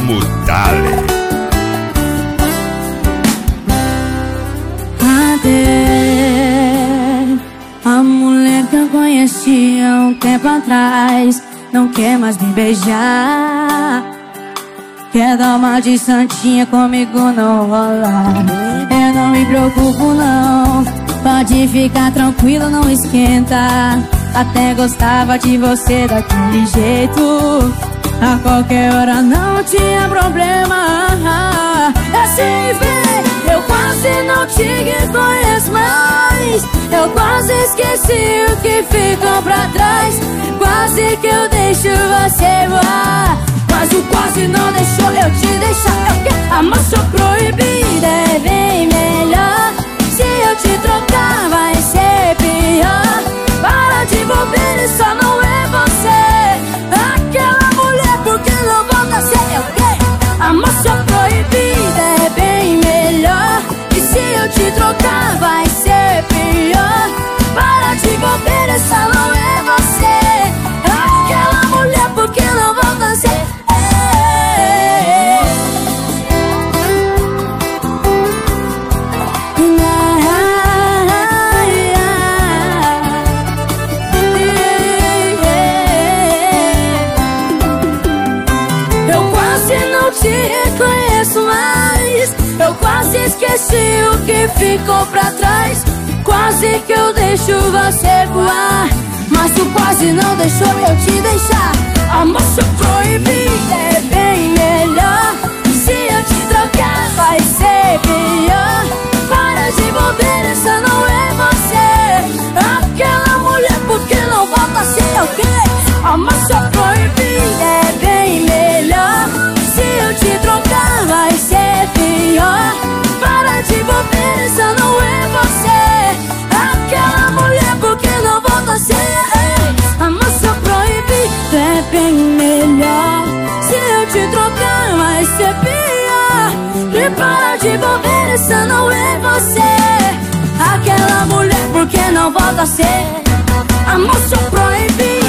Vamos dale. Até a mulher que eu conheci há um tempo atrás não quer mais me beijar, quer dar uma de santinha, comigo não rola. Eu não me preocupo não, pode ficar tranquilo, não esquenta. Até gostava de você daquele jeito, a qualquer hora não tinha problema. Assim vem, eu quase não te conheço mais. Eu quase esqueci o que ficou pra trás. Quase que eu deixo você voar, mas o quase não deixou eu te deixar. Amor só proibida é bem melhor. Se eu te trocar vai ser pior. Para de bobeira, só não é você aquela mulher, porque não volta a ser eu quê? Amor só proibida é bem melhor. E se eu te trocar vai ser pior. Para de bobeira, só não é você aquela mulher, porque não volta a ser. Te reconheço mais. Eu quase esqueci o que ficou pra trás. Quase que eu deixo você voar, mas tu quase não deixou eu te deixar. Amor só proibido é bem melhor. Se eu te trocar vai ser pior. Para de bobeira, essa não é você aquela mulher, porque não volta a ser o quê? Amor só proibido é bem melhor. Se eu te trocar vai ser pior. Para de bobeira, essa não é você aquela mulher, porque não volta a ser. Amor só proibido é bem melhor. Se eu te trocar vai ser pior. E para de bobeira, essa não é você aquela mulher, porque não volta a ser. Amor só proibido